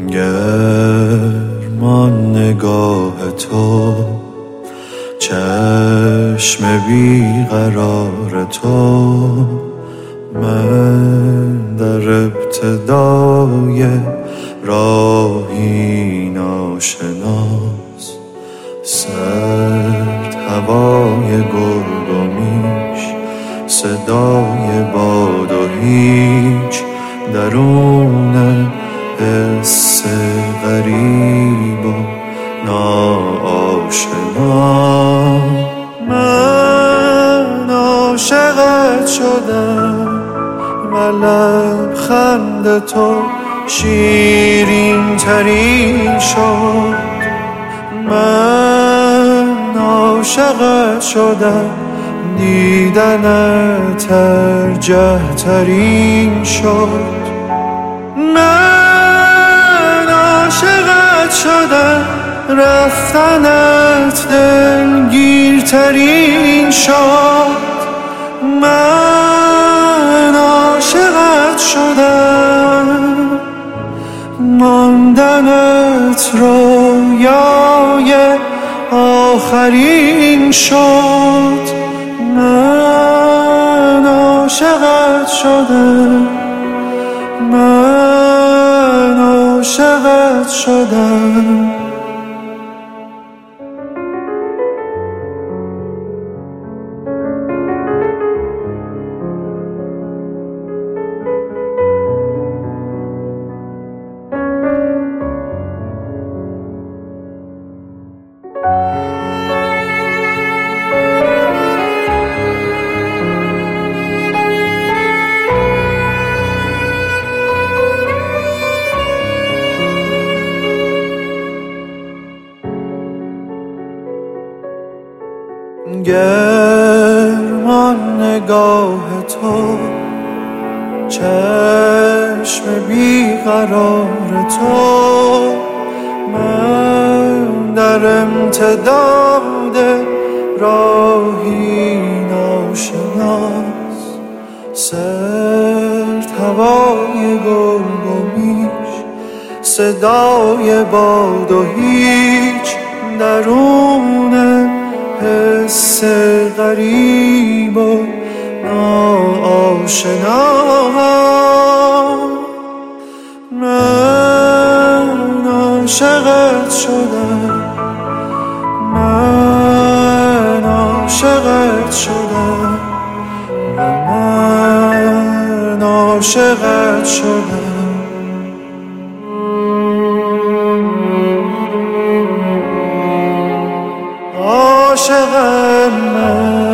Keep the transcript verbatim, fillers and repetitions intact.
گرمان نگاه تو، چشم بیقرار تو، من در ابتدای راهی ناشناس، سرد هوای گلگومیش، صدای باد و هیچ درونم حس غریب و ناآشنا. من عاشقت شدم و لبخند تو شیرین ترین شد. من عاشقت شدم، دیدنت ترجح ترین شد. من عاشقت شدم، رفتنت دلگیرترین شد. من عاشقت شدم، ماندنت رویای آخرین شد. من عاشقت شدم، من عاشقت شدم. گرمان نگاه تو، چشم بیقرار تو، من در امتداد راهی ناشناس، سرد هوای گلگومیش، صدای باد و هیچ درونم حس غریب و ناآشنا. من عاشقت شدم، من عاشقت شدم و من عاشقت شدم. عاشقم من.